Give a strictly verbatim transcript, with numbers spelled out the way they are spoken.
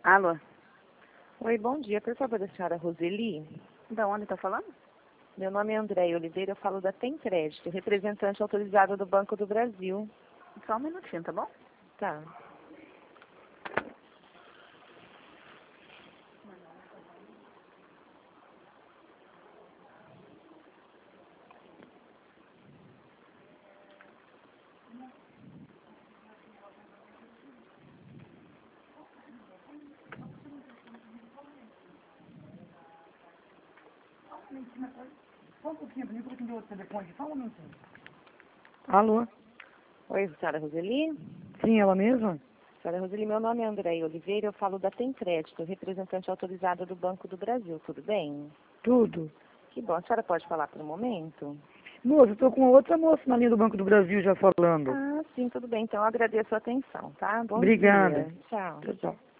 Alô? Oi, bom dia. Por favor, a senhora Roseli? Da onde está falando? Meu nome é Andréia Oliveira, eu falo da Tem Crédito, representante autorizado do Banco do Brasil. Só um minutinho, tá bom? Tá. Alô? Oi, senhora Roseli? Sim, ela mesma? Senhora Roseli, meu nome é Andréia Oliveira, eu falo da Tem Crédito, representante autorizado do Banco do Brasil. Tudo bem? Tudo. Que bom. A senhora pode falar por um momento? Moça, eu tô com outra moça na linha do Banco do Brasil já falando. Ah, sim, tudo bem. Então, eu agradeço a atenção, tá? Bom Obrigada. dia. Tchau. Tchau, tchau.